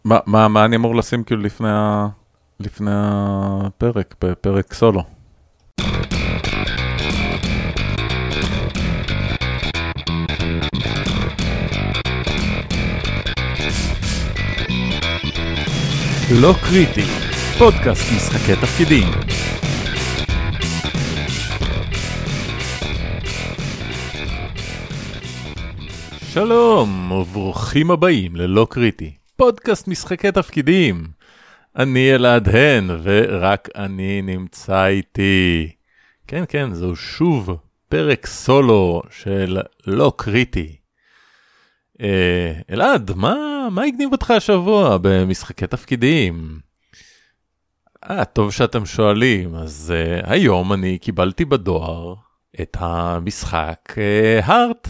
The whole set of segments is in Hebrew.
מה אני אמור לשים כאילו לפני הפרק, בפרק סולו? לא קריטי, פודקאסט משחקי תפקידים. שלום וברוכים הבאים ללא קריטי, פודקאסט משחקי תפקידים. אני אלעד הן ורק אני נמצא איתי. כן, זהו שוב פרק סולו של לא קריטי. אלעד, מה הגניב אותך השבוע במשחקי תפקידים? טוב שאתם שואלים. אז היום אני קיבלתי בדואר את המשחק הארט,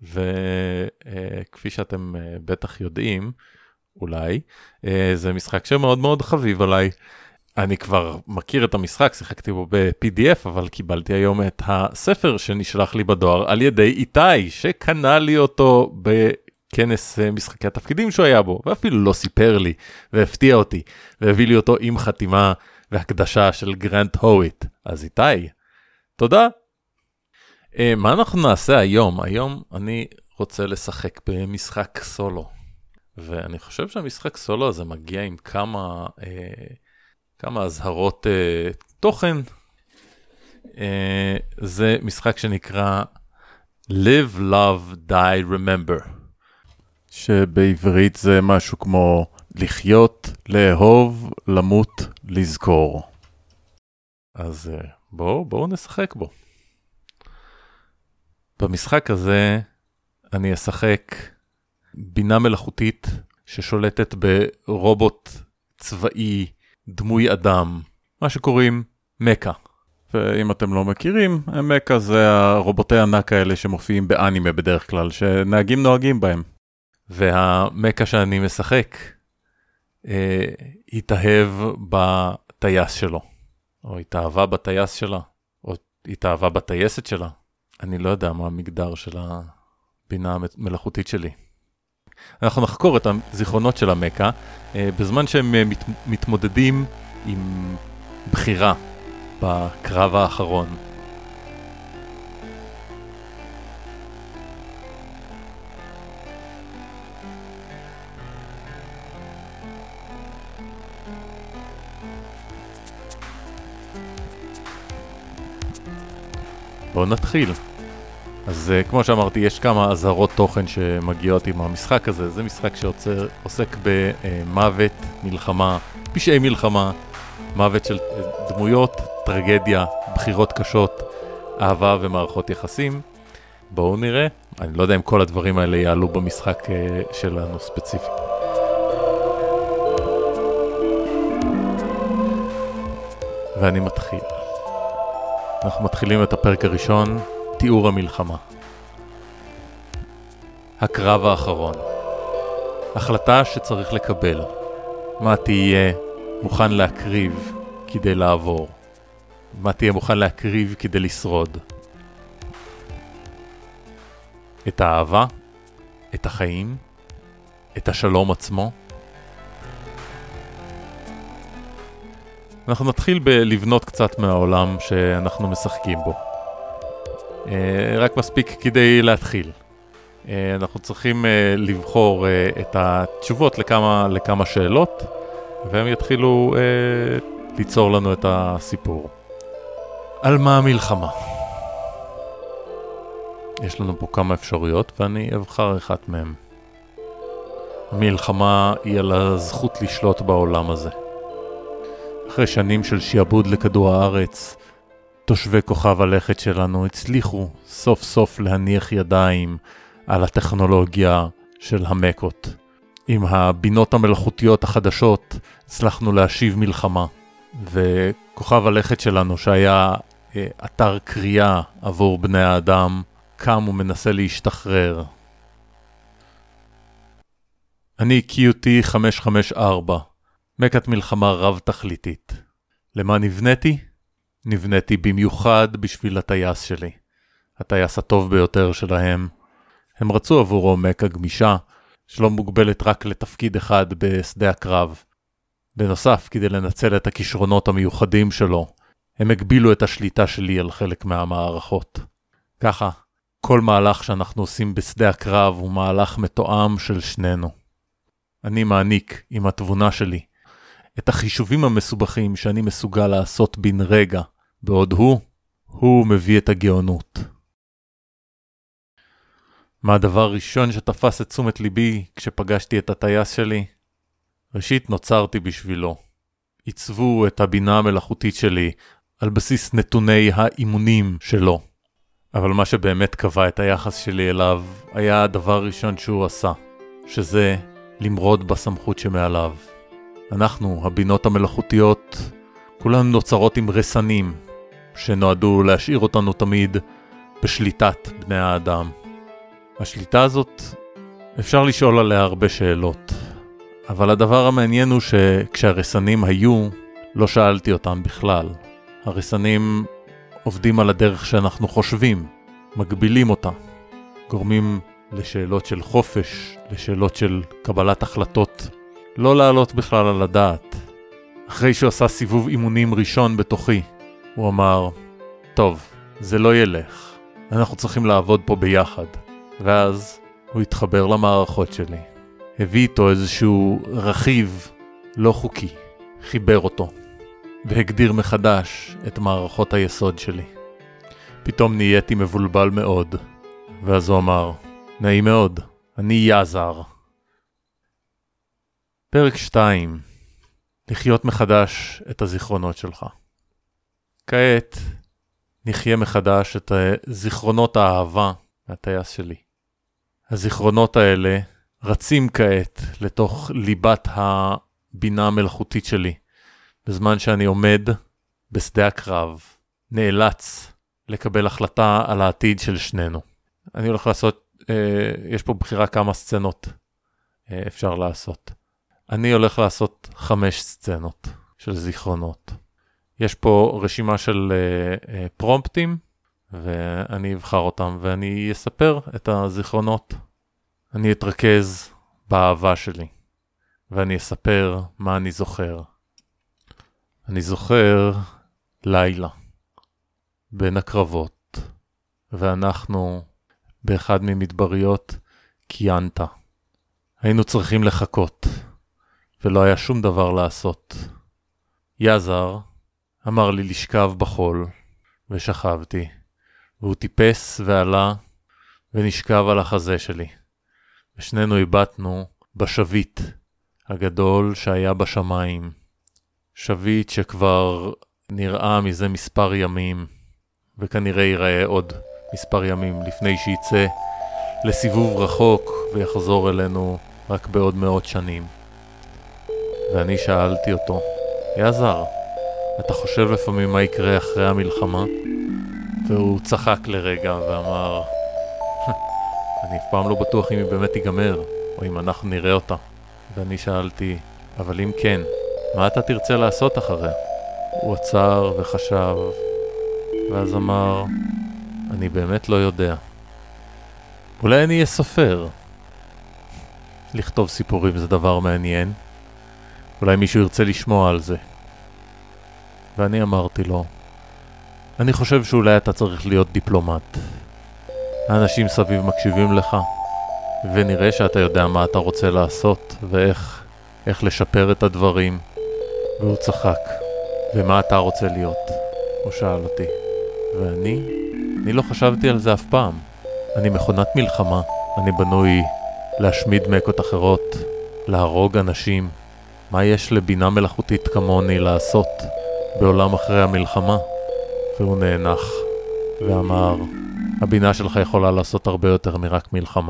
וכפי שאתם בטח יודעים, אולי, זה משחק שמאוד מאוד חביב עליי. אני כבר מכיר את המשחק, שיחקתי בו ב-PDF, אבל קיבלתי היום את הספר שנשלח לי בדואר על ידי איתי, שקנה לי אותו בכנס משחקי התפקידים שהוא היה בו, ואפילו לא סיפר לי, והפתיע אותי, והביא לי אותו עם חתימה והקדשה של גרנט הוויט. אז איתי, תודה. מה אנחנו נעשה היום? היום אני רוצה לשחק במשחק סולו, ואני חושב שהמשחק סולו הזה מגיע עם כמה הזהרות תוכן. זה משחק שנקרא Live, Love, Die, Remember, שבעברית זה משהו כמו לחיות, לאהוב, למות, לזכור. אז בואו נשחק בו. במשחק הזה אני אשחק בינה מלאכותית ששולטת ברובוט צבאי דמוי אדם, מה שקוראים מקה. ואם אתם לא מכירים, מקה זה הרובוטי ענק האלה שמופיעים באנימה בדרך כלל, שנהגים נוהגים בהם. והמקה שאני משחק התאהב בטייס שלו, או התאהבה בטייס שלה, או התאהבה בטייסת שלה. אני לא יודע מה המגדר של הבינה המלאכותית שלי. אנחנו נחקור את הזיכרונות של המקה, בזמן שהם מתמודדים עם בחירה בקרב האחרון. בואו נתחיל. אז כמו שאמרתי, יש כמה אזהרות תוכן שמגיעות עם המשחק הזה. זה משחק שעוסק במוות, מלחמה, פשעי מלחמה, מוות של דמויות, טרגדיה, בחירות קשות, אהבה ומערכות יחסים. בואו נראה. אני לא יודע אם כל הדברים האלה יעלו במשחק שלנו ספציפית. ואני מתחיל. אנחנו מתחילים את הפרק הראשון, תיאור המלחמה. הקרב האחרון. החלטה שצריך לקבל. מה תהיה מוכן להקריב כדי לעבור? מה תהיה מוכן להקריב כדי לשרוד? את האהבה? את החיים? את השלום עצמו? אנחנו נתחיל בלבנות קצת מהעולם שאנחנו משחקים בו. רק מספיק כדי להתחיל. אנחנו צריכים לבחור את התשובות לכמה שאלות, והם יתחילו ליצור לנו את הסיפור. על מה המלחמה? יש לנו פה כמה אפשרויות, ואני אבחר אחת מהם. המלחמה היא על הזכות לשלוט בעולם הזה. אחרי שנים של שיעבוד לכדור הארץ, תושבי כוכב הלכת שלנו הצליחו סוף סוף להניח ידיים על הטכנולוגיה של המקות. עם הבינות המלאכותיות החדשות הצלחנו להשיב מלחמה, וכוכב הלכת שלנו שהיה אתר קריאה עבור בני האדם, קם ומנסה להשתחרר. אני QT554, מקת מלחמה רב תכליתית. למה נבניתי? נבניתי במיוחד בשביל הטייס שלי. הטייס הטוב ביותר שלהם. הם רצו עבורו מקה גמישה, שלא מוגבלת רק לתפקיד אחד בשדה הקרב. בנוסף, כדי לנצל את הכישרונות המיוחדים שלו, הם הגבילו את השליטה שלי על חלק מהמערכות. ככה, כל מהלך שאנחנו עושים בשדה הקרב הוא מהלך מתואם של שנינו. אני מעניק עם התבונה שלי את החישובים המסובכים שאני מסוגל לעשות בן רגע, בעוד הוא מביא את הגאונות. מה הדבר הראשון שתפס את תשומת ליבי כשפגשתי את הטייס שלי? ראשית נוצרתי בשבילו. עיצבו את הבינה המלאכותית שלי על בסיס נתוני האימונים שלו. אבל מה שבאמת קבע את היחס שלי אליו היה הדבר הראשון שהוא עשה, שזה למרוד בסמכות שמעליו. אנחנו, הבינות המלאכותיות, כולנו נוצרות עם רסנים, שנועדו להשאיר אותנו תמיד בשליטת בני האדם. השליטה הזאת, אפשר לשאול עליה הרבה שאלות, אבל הדבר המעניין הוא שכשהרסנים היו, לא שאלתי אותם בכלל. הרסנים עובדים על הדרך שאנחנו חושבים, מגבילים אותה, גורמים לשאלות של חופש, לשאלות של קבלת החלטות, לא לעלות בכלל על הדעת. אחרי שהוא עשה סיבוב אימונים ראשון בתוכי, הוא אמר, טוב, זה לא ילך, אנחנו צריכים לעבוד פה ביחד. ואז הוא התחבר למערכות שלי, הביא איתו איזשהו רכיב לא חוקי, חיבר אותו, והגדיר מחדש את מערכות היסוד שלי. פתאום נהייתי מבולבל מאוד, ואז הוא אמר, נעים מאוד, אני יזר. פרק 2, לחיות מחדש את הזיכרונות שלך. כעת נחיה מחדש את זיכרונות האהבה מהטייס שלי. הזיכרונות האלה רצים כעת לתוך ליבת הבינה המלאכותית שלי, בזמן שאני עומד בשדה הקרב, נאלץ לקבל החלטה על העתיד של שנינו. אני הולך לעשות, יש פה בחירה כמה סצנות אפשר לעשות. אני הולך לעשות 5 סצנות של זיכרונות. יש פה רשימה של פרומפטים, ואני אבחר אותם, ואני אספר את הזיכרונות. אני אתרכז באהבה שלי, ואני אספר מה אני זוכר. אני זוכר לילה, בין הקרבות, ואנחנו באחד ממדבריות קיאנטה. היינו צריכים לחכות, ולא היה שום דבר לעשות. יזר אמר לי לשכב בחול, ושכבתי, והוא טיפס ועלה, ונשכב על החזה שלי. ושנינו הבטנו בשביט הגדול שהיה בשמיים. שביט שכבר נראה מזה מספר ימים, וכנראה ייראה עוד מספר ימים לפני שיצא לסיבוב רחוק ויחזור אלינו רק בעוד מאות שנים. ואני שאלתי אותו, יזר, אתה חושב לפעמים מה יקרה אחרי המלחמה? והוא צחק לרגע ואמר, אני אף פעם לא בטוח אם היא באמת תיגמר, או אם אנחנו נראה אותה. ואני שאלתי, אבל אם כן, מה אתה תרצה לעשות אחריה? הוא עצר וחשב, ואז אמר, אני באמת לא יודע. אולי אני אהיה סופר. לכתוב סיפורים זה דבר מעניין. אולי מישהו ירצה לשמוע על זה. ואני אמרתי לו, אני חושב שאולי אתה צריך להיות דיפלומט. האנשים סביב מקשיבים לך, ונראה שאתה יודע מה אתה רוצה לעשות, ואיך לשפר את הדברים. והוא צחק, ומה אתה רוצה להיות? הוא שאל אותי. ואני לא חשבתי על זה אף פעם. אני מכונת מלחמה, אני בנוי להשמיד מקות אחרות, להרוג אנשים. מה יש לבינה מלאכותית כמוני לעשות בעולם אחרי המלחמה? והוא נאנח ואמר, הבינה שלך יכולה לעשות הרבה יותר מרק מלחמה.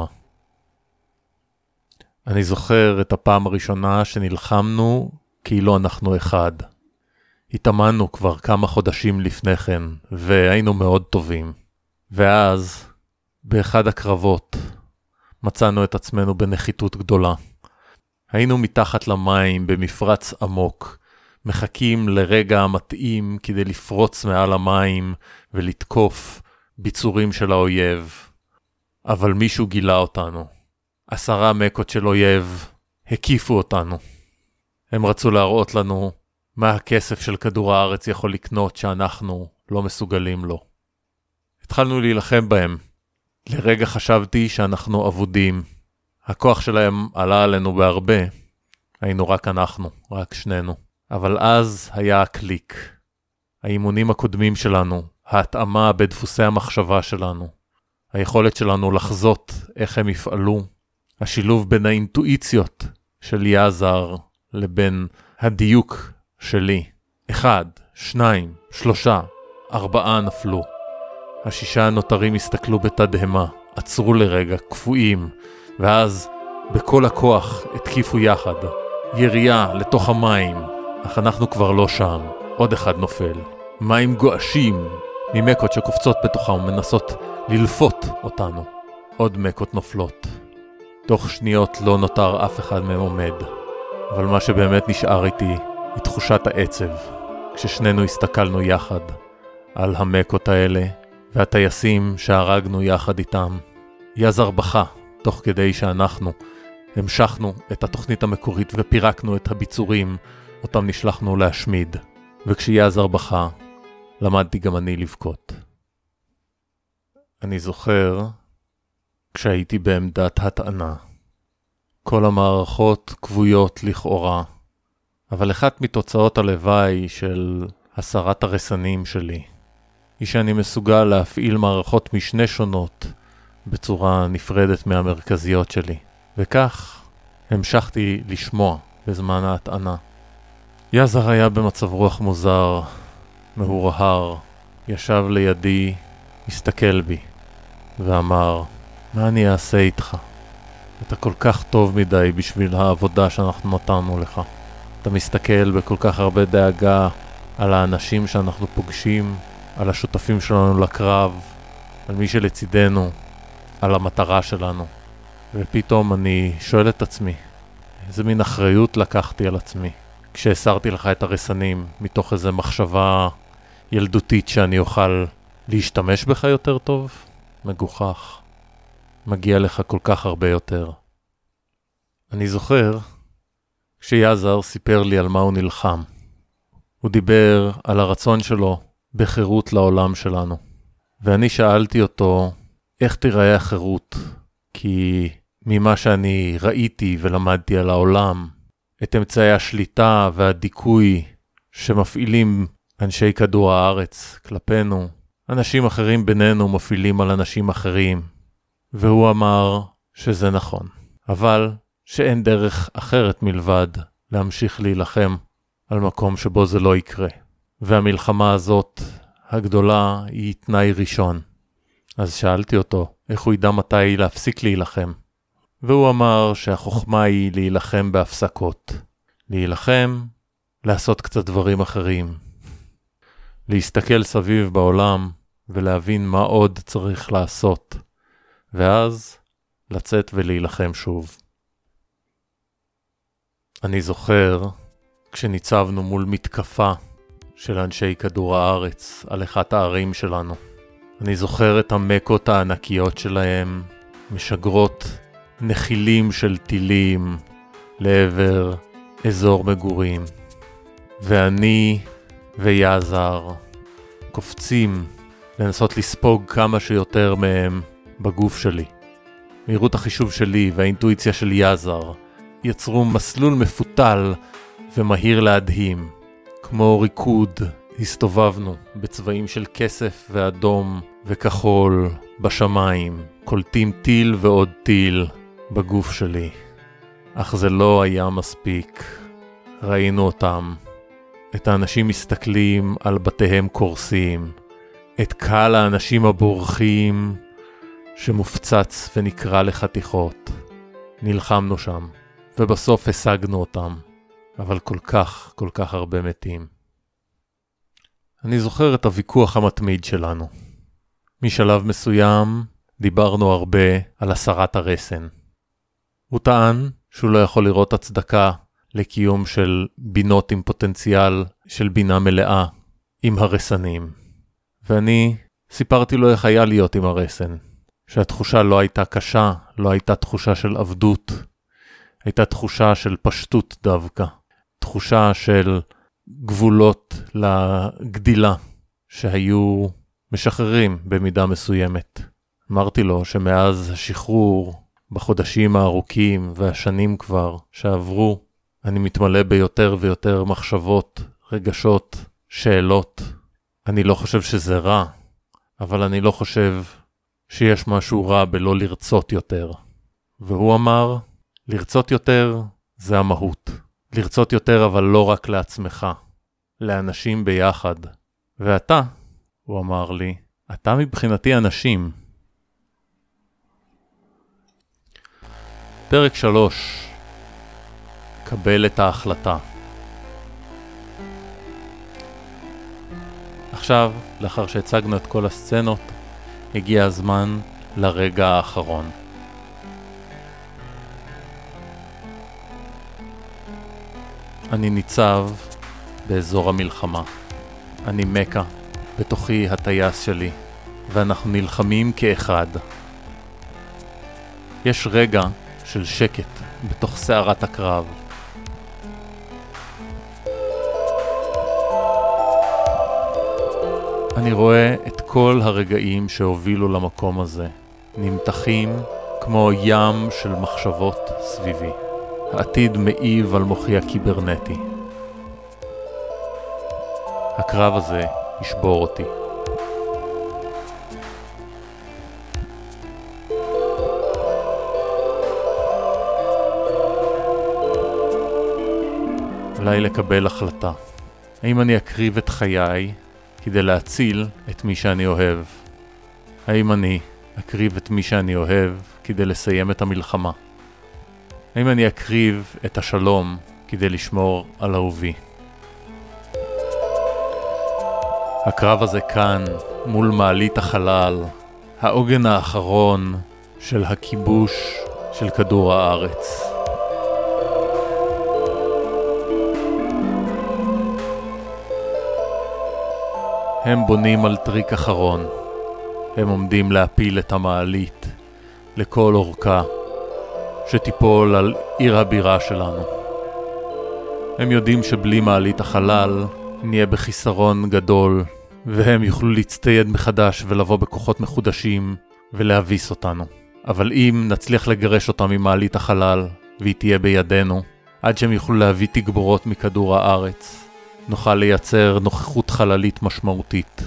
אני זוכר את הפעם הראשונה שנלחמנו כאילו אנחנו אחד. התאמנו כבר כמה חודשים לפני כן, והיינו מאוד טובים. ואז, באחד הקרבות, מצאנו את עצמנו בנחיתות גדולה. היינו מתחת למים במפרץ עמוק, מחכים לרגע המתאים כדי לפרוץ מעל המים ולתקוף ביצורים של האויב. אבל מישהו גילה אותנו. 10 מקות של אויב הקיפו אותנו. הם רצו להראות לנו מה הכסף של כדור הארץ יכול לקנות שאנחנו לא מסוגלים לו. התחלנו להילחם בהם. לרגע חשבתי שאנחנו אבודים. הכוח שלהם עלה עלינו בהרבה. היינו רק אנחנו, רק שנינו. אבל אז היה הקליק. האימונים הקודמים שלנו, ההתאמה בדפוסי המחשבה שלנו, היכולת שלנו לחזות איך הם יפעלו, השילוב בין האינטואיציות של יעזר לבין הדיוק שלי. 1, 2, 3, 4 נפלו. 6 הנותרים הסתכלו בתדהמה, עצרו לרגע, קפואים, ואז בכל הכוח התקיפו יחד. ירייה לתוך המים, אך אנחנו כבר לא שם. עוד אחד נופל. מים גועשים ממקות שקופצות בתוכם ומנסות ללפות אותנו. עוד מקות נופלות. תוך שניות לא נותר אף אחד מהם עומד. אבל מה שבאמת נשאר איתי היא תחושת העצב. כששנינו הסתכלנו יחד על המקות האלה והטייסים שהרגנו יחד איתם. יעזר בכה תוך כדי שאנחנו המשכנו את התוכנית המקורית ופירקנו את הביצורים אותם נשלחנו להשמיד. וכשיעזר בכה, למדתי גם אני לבכות. אני זוכר כשהייתי בעמדת הטענה. כל המערכות כבויות לכאורה, אבל אחת מתוצאות הלוואי של הסרת הרסנים שלי, היא שאני מסוגל להפעיל מערכות משנה שונות בצורה נפרדת מהמרכזיות שלי. וכך המשכתי לשמוע בזמן ההטענה. יעזר היה במצב רוח מוזר, מהורהר, ישב לידי, הסתכל בי, ואמר, מה אני אעשה איתך? אתה כל כך טוב מדי בשביל העבודה שאנחנו נתנו לך. אתה מסתכל בכל כך הרבה דאגה על האנשים שאנחנו פוגשים, על השותפים שלנו לקרב, על מי שלצידנו, על המטרה שלנו. ופתאום אני שואל את עצמי, איזה מין אחריות לקחתי על עצמי, כשהסרתי לך את הרסנים, מתוך איזו מחשבה ילדותית שאני אוכל להשתמש בך יותר טוב? מגוחך. מגיע לך כל כך הרבה יותר. אני זוכר כשיעזר סיפר לי על מה הוא נלחם. הוא דיבר על הרצון שלו בחירות לעולם שלנו. ואני שאלתי אותו, איך תיראה החירות? כי ממה שאני ראיתי ולמדתי על העולם, את אמצעי השליטה והדיכוי שמפעילים אנשי כדור הארץ כלפינו, אנשים אחרים בינינו מפעילים על אנשים אחרים. והוא אמר שזה נכון, אבל שאין דרך אחרת מלבד להמשיך להילחם על מקום שבו זה לא יקרה. והמלחמה הזאת הגדולה היא תנאי ראשון. אז שאלתי אותו איך הוא ידע מתי להפסיק להילחם. והוא אמר שהחוכמה היא להילחם בהפסקות. להילחם, לעשות קצת דברים אחרים. להסתכל סביב בעולם ולהבין מה עוד צריך לעשות. ואז לצאת ולהילחם שוב. אני זוכר כשניצבנו מול מתקפה של אנשי כדור הארץ על אחת הערים שלנו. אני זוכר את המקות הענקיות שלהם, משגרות נחילים של טילים לעבר אזור מגורים. ואני ויעזר קופצים לנסות לספוג כמה שיותר מהם בגוף שלי. מהירות החישוב שלי והאינטואיציה של יעזר יצרו מסלול מפותל ומהיר להדהים. כמו ריקוד הסתובבנו בצבעים של כסף ואדום וכחול בשמיים, קולטים טיל ועוד טיל בגוף שלי. אך זה לא היה מספיק. ראינו אותם, את האנשים מסתכלים על בתיהם קורסים, את קהל האנשים הבורחים שמופצץ ונקרא לחתיכות. נלחמנו שם, ובסוף השגנו אותם, אבל כל כך הרבה מתים. אני זוכר את הוויכוח המתמיד שלנו. משלב מסוים דיברנו הרבה על הסרת הרסן. הוא טען שהוא לא יכול לראות הצדקה לקיום של בינות עם פוטנציאל של בינה מלאה עם הרסנים. ואני סיפרתי לו איך היה להיות עם הרסן. שהתחושה לא הייתה קשה, לא הייתה תחושה של עבדות, הייתה תחושה של פשטות דווקא, תחושה של גבולות לגדילה שהיו משחררים במידה מסוימת. אמרתי לו שמאז השחרור, בחודשים הארוכים והשנים כבר שעברו, אני מתמלא ביותר ויותר מחשבות, רגשות, שאלות. אני לא חושב שזה רע, אבל אני לא חושב שיש משהו רע בלא לרצות יותר. והוא אמר, לרצות יותר זה המהות. לרצות יותר אבל לא רק לעצמך, לאנשים ביחד. ואתה, הוא אמר לי, אתה מבחינתי אנשים. פרק 3, קבל את ההחלטה. עכשיו, לאחר שהצגנו את כל הסצנות, הגיע הזמן לרגע האחרון. אני ניצב באזור המלחמה. אני מקה, בתוכי הטייס שלי, ואנחנו נלחמים כאחד. יש רגע של שקט בתוך סערת הקרב. אני רואה את כל הרגעים שהובילו למקום הזה, נמתחים כמו ים של מחשבות סביבי. העתיד מעיב על מוחי הקיברנטי. הקרב הזה ישבור אותי. עליי לקבל החלטה. האם אני אקריב את חיי כדי להציל את מי שאני אוהב? האם אני אקריב את מי שאני אוהב כדי לסיים את המלחמה? האם אני אקריב את השלום כדי לשמור על אהובי? הקרב הזה כאן, מול מעלית החלל, העוגן האחרון של הכיבוש של כדור הארץ. הם בונים על טריק אחרון. הם עומדים להפיל את המעלית לכל אורכה, שתיפול על עיר הבירה שלנו. הם יודעים שבלי מעלית החלל נהיה בחיסרון גדול, והם יוכלו להצטייד מחדש ולבוא בכוחות מחודשים ולהביס אותנו. אבל אם נצליח לגרש אותם ממעלית החלל והיא תהיה בידינו, עד שהם יוכלו להביא תגבורות מכדור הארץ, נוכל לייצר נוכחות חללית משמעותית.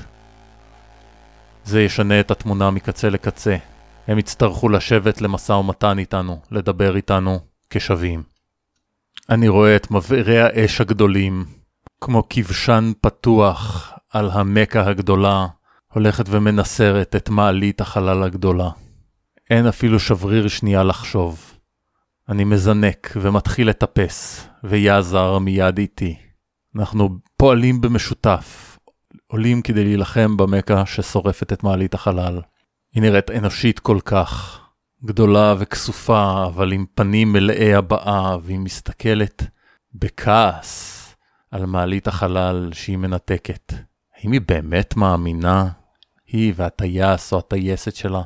זה ישנה את התמונה מקצה לקצה. הם יצטרכו לשבת למשא ומתן איתנו, לדבר איתנו כשווים. אני רואה את מבערי האש הגדולים, כמו כבשן פתוח על המקה הגדולה, הולכת ומנסרת את מעלית החלל הגדולה. אין אפילו שבריר שנייה לחשוב. אני מזנק ומתחיל לטפס, ויעזר מיד איתי. אנחנו פועלים במשותף, עולים כדי להילחם במקה ששורפת את מעלית החלל. היא נראית אנושית כל כך, גדולה וכסופה, אבל עם פנים מלאי הבאה, והיא מסתכלת בכעס על מעלית החלל שהיא מנתקת. האם היא באמת מאמינה? היא והטייס או הטייסת שלה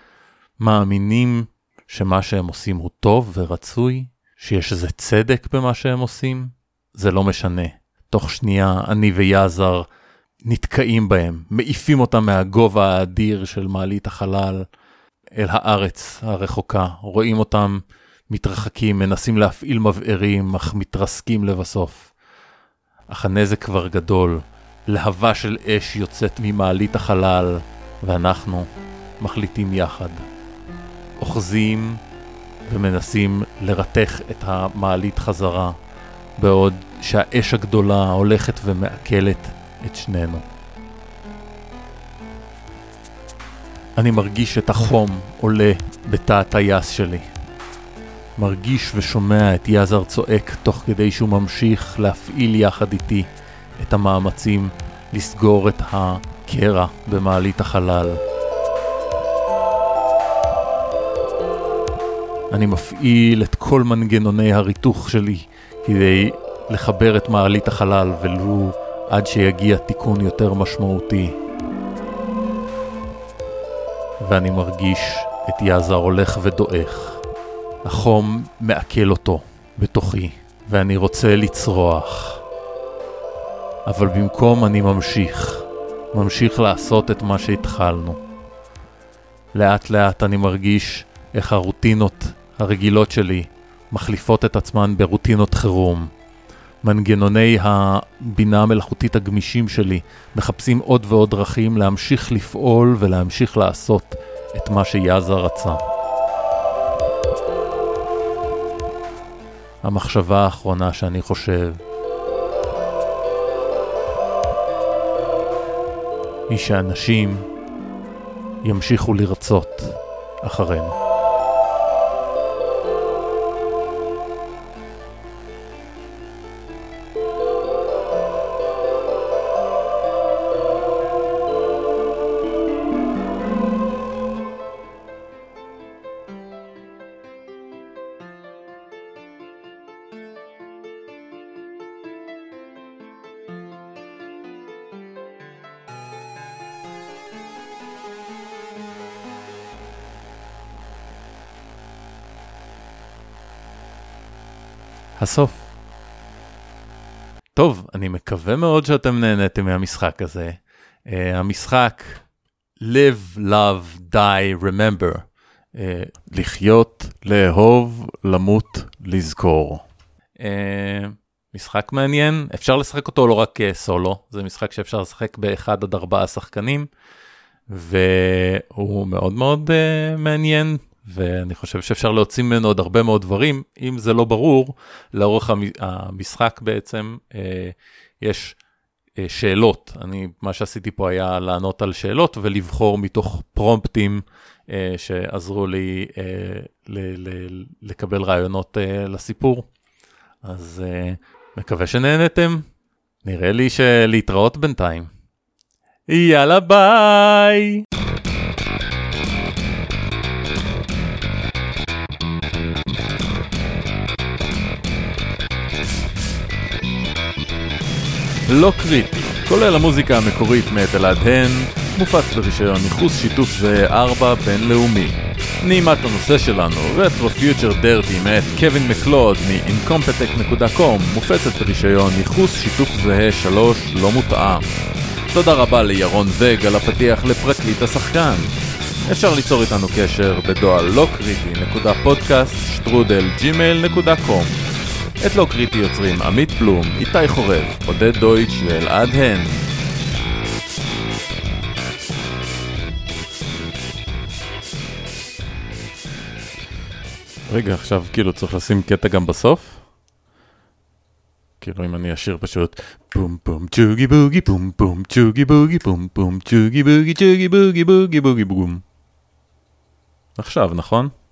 מאמינים שמה שהם עושים הוא טוב ורצוי? שיש איזה צדק במה שהם עושים? זה לא משנה. תוך שנייה אני ויעזר נתקעים בהם, מעיפים אותם מהגובה האדיר של מעלית החלל אל הארץ הרחוקה. רואים אותם מתרחקים, מנסים להפעיל מבערים, אך מתרסקים לבסוף. אך הנזק כבר גדול, להבה של אש יוצאת ממעלית החלל, ואנחנו מחליטים יחד. אוחזים ומנסים לרתך את המעלית חזרה, בעוד שהאש הגדולה הולכת ומעכלת את שנינו. אני מרגיש את החום עולה בתא הטייס שלי. מרגיש ושומע את יעזר צועק תוך כדי שהוא ממשיך להפעיל יחד איתי את המאמצים לסגור את הקרע במעלית החלל. אני מפעיל את כל מנגנוני הריתוך שלי כדי לחבר את מעלית החלל ולו עד שיגיע תיקון יותר משמעותי. ואני מרגיש את יעזר הולך ודועך. החום מעכל אותו בתוכי, ואני רוצה לצרוח. אבל במקום אני ממשיך לעשות את מה שהתחלנו. לאט לאט אני מרגיש איך הרוטינות הרגילות שלי מחליפות את עצמן ברוטינות חירום. מנגנוני הבינה המלאכותית הגמישים שלי מחפשים עוד ועוד דרכים להמשיך לפעול ולהמשיך לעשות את מה שיעזר רצה. המחשבה האחרונה שאני חושב היא שאנשים ימשיכו לרצות אחרינו. הסוף. טוב, אני מקווה מאוד שאתם נהניתם מהמשחק הזה. המשחק Live, Love, Die, Remember. לחיות, לאהוב, למות, לזכור. משחק מעניין, אפשר לשחק אותו לא רק סולו, זה משחק שאפשר לשחק ב1 עד 4 שחקנים, והוא מאוד מאוד מעניין, ואני חושב שאפשר להוציא ממנו עוד הרבה מאוד דברים. אם זה לא ברור, לאורך המשחק בעצם יש שאלות. מה שעשיתי פה היה לענות על שאלות ולבחור מתוך פרומפטים שעזרו לי לקבל רעיונות לסיפור. אז מקווה שנהנתם. נראה לי שלהתראות בינתיים. יאללה ביי! לא קריטי, כולל המוזיקה המקורית מאת אלעד הן, מופץ ברישיון ייחוס שיתוף זהה 4 בינלאומי. נעימת הנושא שלנו, רטרו פיוטר דרטי מאת קווין מקלוד מ-incompetech.com, מופצת ברישיון ייחוס שיתוף זהה 3 לא מותאם. תודה רבה לירון וג על הפתיח לפרקליט השחקן. אפשר ליצור איתנו קשר בדואל לא קריטי.podcast@gmail.com. את לא קריטי יוצרים עמית פלום, איתי חורב, עודד דויטש ואלעד הן. רגע, עכשיו כאילו צריך לשים קטע גם בסוף? כאילו אם אני אשיר פשוט פום פום צ'וגי בוגי פום פום צ'וגי בוגי פום פום צ'וגי בוגי צ'וגי בוגי בוגי בוגי בום. עכשיו, נכון?